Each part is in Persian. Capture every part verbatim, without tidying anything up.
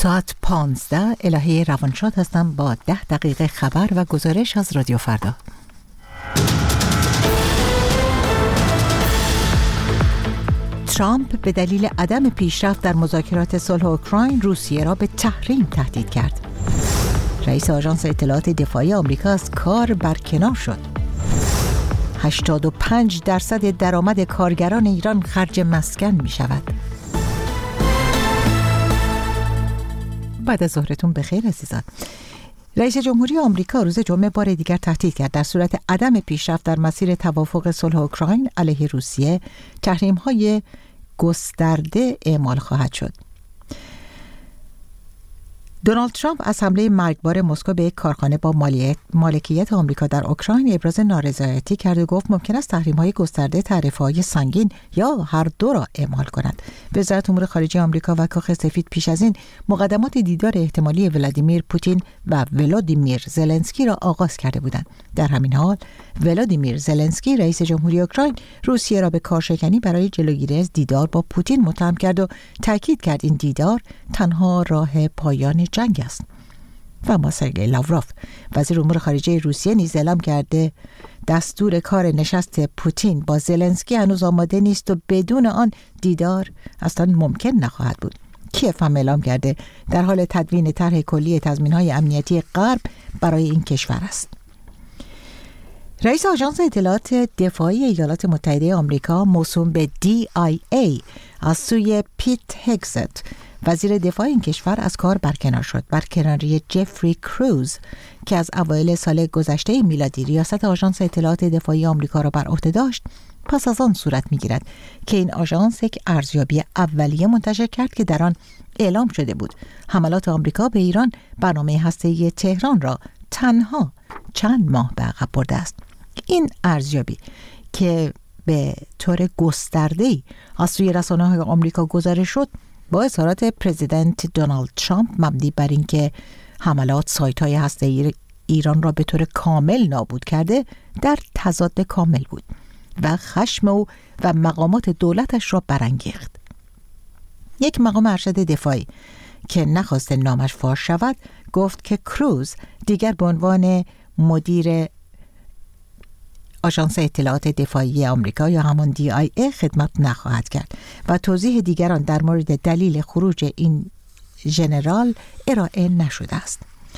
ساعت پانزده الهه روانشاد هستم با ده دقیقه خبر و گزارش از رادیو فردا. ترامپ به دلیل عدم پیشرفت در مذاکرات صلح اوکراین روسیه را به تحریم تهدید کرد. رئیس آژانس اطلاعات دفاعی آمریکا از کار برکنار شد. هشتاد و پنج درصد درآمد کارگران ایران خرج مسکن می شود. بعد از ظهرتون بخیر عزیزان. رئیس جمهوری آمریکا روز جمعه بار دیگر تهدید کرد در صورت عدم پیشرفت در مسیر توافق صلح اوکراین علیه روسیه تحریم‌های گسترده اعمال خواهد شد. دونالد ترامپ از حمله مرگبار مسکو به یک کارخانه با مالکیت آمریکا در اوکراین ابراز نارضایتی کرد و گفت ممکن است تحریم‌های گسترده تعرفه‌های سنگین یا هر دو را اعمال کند. وزارت امور خارجه آمریکا و کاخ سفید پیش از این مقدمات دیدار احتمالی ولادیمیر پوتین و ولادیمیر زلنسکی را آغاز کرده بودند. در همین حال ولادیمیر زلنسکی رئیس جمهوری اوکراین روسیه را به کارشکنی برای جلوگیری از دیدار با پوتین متهم کرد و تاکید کرد این دیدار تنها راه پایان جنگ است. و ما سرگئی لاوروف وزیر امور خارجه روسیه نیز اعلام کرده دستور کار نشست پوتین با زلنسکی هنوز آماده نیست و بدون آن دیدار اصلا ممکن نخواهد بود. کیف هم اعلام کرده در حال تدوین طرح کلی تضمین‌های امنیتی غرب برای این کشور است. رئیس آژانس اطلاعات دفاعی ایالات متحده آمریکا موسوم به دی آی ای از سوی پیت هگزت وزیر دفاع این کشور از کار برکنار شد. برکناری جفری کروز که از اوایل سال گذشته میلادی ریاست آژانس اطلاعات دفاعی آمریکا را بر عهده داشت پس از آن صورت می‌گیرد که این آژانس یک ارزیابی اولیه منتشر کرد که در آن اعلام شده بود حملات آمریکا به ایران برنامه هسته‌ای تهران را تنها چند ماه به عقب برده است. این ارزیابی که به طور گسترده‌ای از سوی رسانه‌های آمریکا گزارش شد با اظهارات پرزیدنت دونالد ترامپ مبنی بر اینکه حملات سایت‌های هسته‌ای ایران را به طور کامل نابود کرده در تضاد کامل بود و خشم او و مقامات دولتش را برانگیخت. یک مقام ارشد دفاعی که نخواست نامش فاش شود گفت که کروز دیگر به عنوان مدیر آژانس اطلاعات دفاعی آمریکا یا همان دی آی ای خدمت نخواهد کرد و توضیح دیگران در مورد دلیل خروج این ژنرال ارائه نشده است.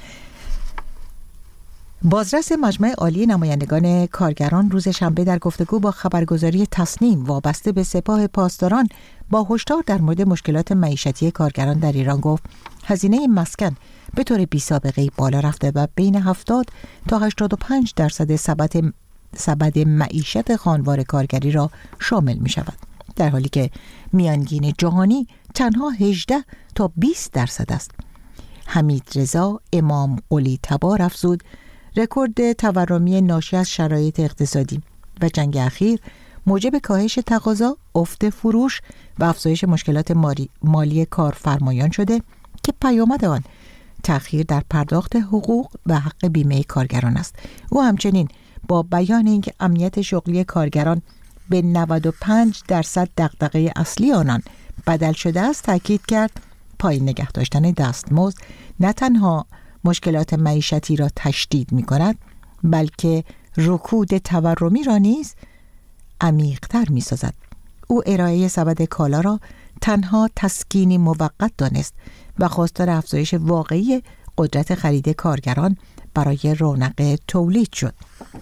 بازرس مجمع عالی نمایندگان کارگران روز شنبه در گفتگو با خبرگزاری تصنیم وابسته به سپاه پاسداران با هشدار در مورد مشکلات معیشتی کارگران در ایران گفت هزینه مسکن به طور بی‌سابقه‌ای بالا رفته و بین هفتاد تا هشتاد و پنج درصد سبد سبد معیشت خانوار کارگری را شامل می شود، در حالی که میانگین جهانی تنها هجده تا بیست درصد است. حمید رضا امام قلی تبار افزود رکورد تورمی ناشی از شرایط اقتصادی و جنگ اخیر موجب کاهش تقاضا، افت فروش و افزایش مشکلات مالی, مالی کارفرمایان شده که پیامد آن تأخیر در پرداخت حقوق و حق بیمه کارگران است. او همچنین با بیان اینکه امنیت شغلی کارگران به نود و پنج درصد دغدغه اصلی آنان بدل شده است تاکید کرد پایین نگه داشتن دستمزد نه تنها مشکلات معیشتی را تشدید می کند بلکه رکود تورمی را نیز عمیق‌تر می سازد. او ارائه سبد کالا را تنها تسکینی موقت دانست و خواستار افزایش واقعی قدرت خرید کارگران برای رونق تولید شد.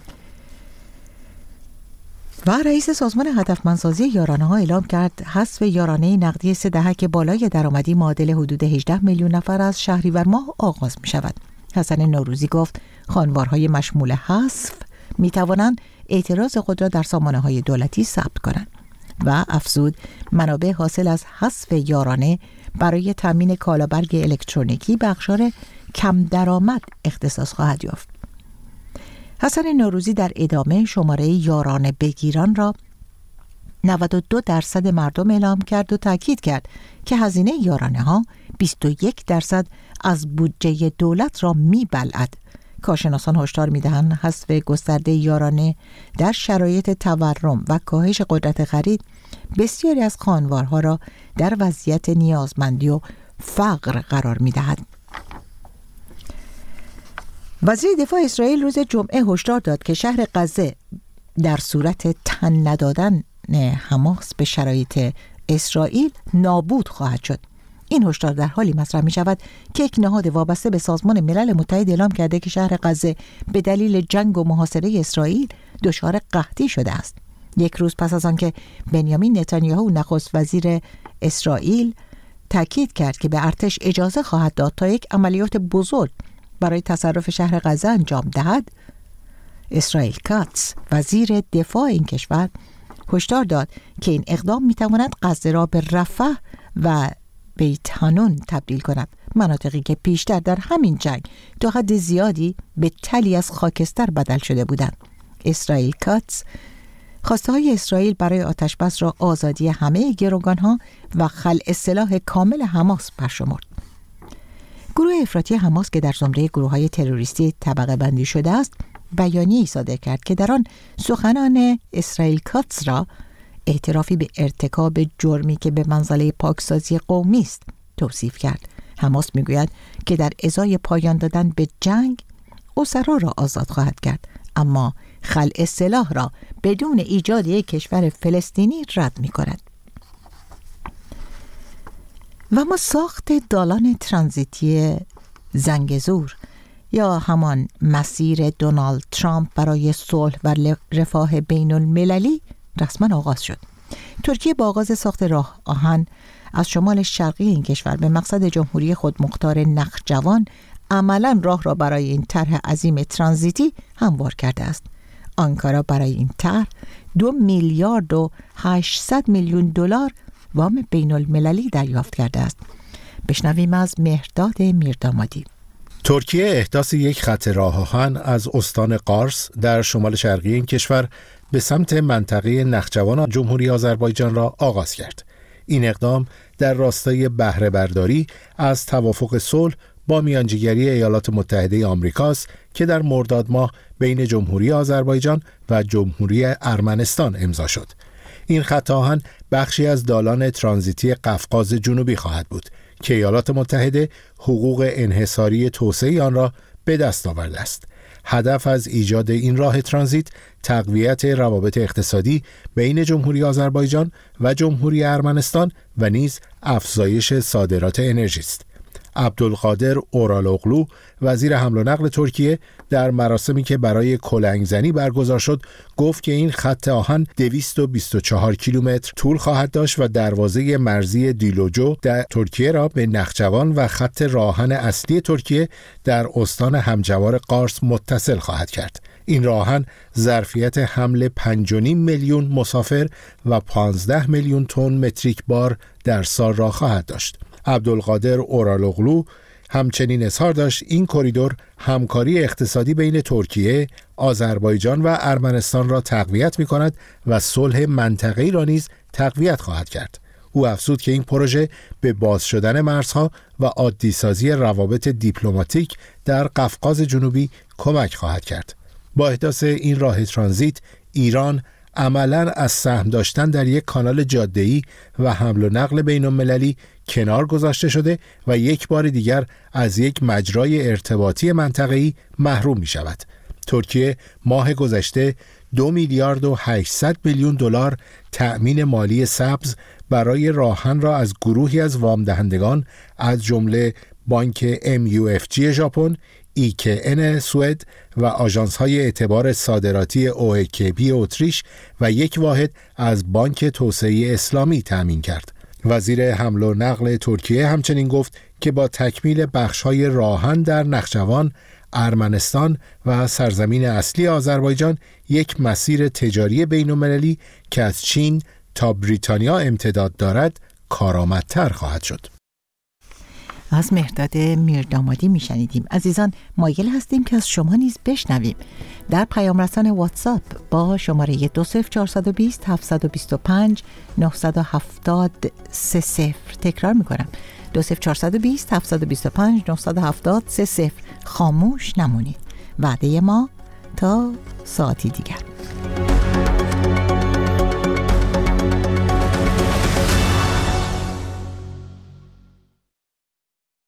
و رئیس سازمان هدفمندسازی یارانه‌ها اعلام کرد حذف یارانه نقدی سه دهک بالای درآمدی معادل حدود هجده میلیون نفر از شهریور ماه آغاز می شود. حسن نوروزی گفت خانوارهای مشمول حذف می توانند اعتراض خود را در سامانه‌های دولتی ثبت کنند و افزود منابع حاصل از حذف یارانه برای تامین کالابرگ الکترونیکی به اقشار کم درآمد اختصاص خواهد یافت. حسن نوروزی در ادامه شماره یارانه بگیران را نود و دو درصد مردم اعلام کرد و تاکید کرد که هزینه یارانه ها بیست و یک درصد از بودجه دولت را می‌بلعد. کارشناسان هشدار می‌دهند حذف گسترده یارانه در شرایط تورم و کاهش قدرت خرید بسیاری از خانوارها را در وضعیت نیازمندی و فقر قرار می‌دهد. وزیر دفاع اسرائیل روز جمعه هشدار داد که شهر غزه در صورت تن ندادن حماس به شرایط اسرائیل نابود خواهد شد. این هشدار در حالی مطرح می شود که یک نهاد وابسته به سازمان ملل متحد اعلام کرده که شهر غزه به دلیل جنگ و محاصره اسرائیل دچار قحطی شده است. یک روز پس از آنکه بنیامین نتانیاهو نخست وزیر اسرائیل تاکید کرد که به ارتش اجازه خواهد داد تا یک عملیات بزرگ برای تصرف شهر غزه انجام دهد، اسرائیل کاتس وزیر دفاع این کشور هشدار داد که این اقدام میتواند غزه را به رفح و بیت حانون تبدیل کند، مناطقی که پیشتر در همین جنگ تا حد زیادی به تلی از خاکستر بدل شده بودند. اسرائیل کاتس خواسته های اسرائیل برای آتشبس را آزادی همه گروگانها و خلع سلاح کامل حماس برشمرد. گروه افراطی حماس که در زمره گروه‌های تروریستی طبقه بندی شده است، بیانیه‌ای صادر کرد که در آن سخنان اسرائیل کاتس را اعترافی به ارتکاب جرمی که به منزله پاکسازی قومی است توصیف کرد. حماس میگوید که در ازای پایان دادن به جنگ اسرا را آزاد خواهد کرد، اما خلع سلاح را بدون ایجاد یک کشور فلسطینی رد می کند. و ما ساخت دالان ترانزیتی زنگزور یا همان مسیر دونالد ترامپ برای صلح و رفاه بین المللی رسما آغاز شد. ترکیه با آغاز ساخت راه آهن از شمال شرقی این کشور به مقصد جمهوری خودمختار نخجوان عملاً راه را برای این طرح عظیم ترانزیتی هموار کرده است. آنکارا برای این طرح دو میلیارد و هشتصد میلیون دلار وام بین المللی دریافت کرده است. بشنویم از مهرداد میردامادی. ترکیه احداث یک خط راه آهن از استان قارس در شمال شرقی این کشور به سمت منطقه نخجوان جمهوری آذربایجان را آغاز کرد. این اقدام در راستای بهره برداری از توافق صلح با میانجیگری ایالات متحده آمریکاست که در مرداد ماه بین جمهوری آذربایجان و جمهوری ارمنستان امضا شد. این خط آهن بخشی از دالان ترانزیتی قفقاز جنوبی خواهد بود که ایالات متحده حقوق انحصاری توسعه آن را به دست آورده است. هدف از ایجاد این راه ترانزیت تقویت روابط اقتصادی بین جمهوری آذربایجان و جمهوری ارمنستان و نیز افزایش صادرات انرژی است. عبدالقادر اورالوغلو وزیر حمل و نقل ترکیه در مراسمی که برای کلنگزنی برگزار شد گفت که این خط آهن دویست و بیست و چهار کیلومتر طول خواهد داشت و دروازه مرزی دیلوجو در ترکیه را به نخجوان و خط راهن اصلی ترکیه در استان همجوار قارس متصل خواهد کرد. این راهن ظرفیت حمل پنج و نیم میلیون مسافر و پانزده میلیون تن متریک بار در سال را خواهد داشت. عبدالقادر اورالوغلو همچنین اظهار داشت این کریدور همکاری اقتصادی بین ترکیه، آذربایجان و ارمنستان را تقویت می کند و صلح منطقه‌ای را نیز تقویت خواهد کرد. او افزود که این پروژه به باز شدن مرزها و عادی‌سازی روابط دیپلماتیک در قفقاز جنوبی کمک خواهد کرد. با احداث این راه ترانزیت، ایران عملاً از سهم داشتن در یک کانال جاده‌ای و حمل و نقل بین‌المللی کنار گذاشته شده و یک بار دیگر از یک مجرای ارتباطی منطقه‌ای محروم می شود. ترکیه ماه گذشته دو میلیارد و هشتصد میلیون دلار تأمین مالی سبز برای راهن را از گروهی از وام دهندگان از جمله بانک ام یو اف جی ژاپن، ای کی ان سوئد و آژانس‌های اعتبار صادراتی او ای کی بی اتریش و یک واحد از بانک توسعه اسلامی تأمین کرد. وزیر حمل و نقل ترکیه همچنین گفت که با تکمیل بخش‌های راهن در نخجوان، ارمنستان و سرزمین اصلی آذربایجان یک مسیر تجاری بین‌المللی که از چین تا بریتانیا امتداد دارد کارآمدتر خواهد شد. از مهرداد میردامادی میشنیدیم. عزیزان، مایل هستیم که از شما نیز بشنویم. در پیام رسان واتساپ با شماره دو صفر چهارصد و بیست هفتصد و بیست و پنج نهصد و هفتاد سه صفر تکرار میکنم دو صفر چهارصد و بیست هفتصد و بیست و پنج نهصد و هفتاد سه صفر خاموش نمونید. وعده ما تا ساعتی دیگر.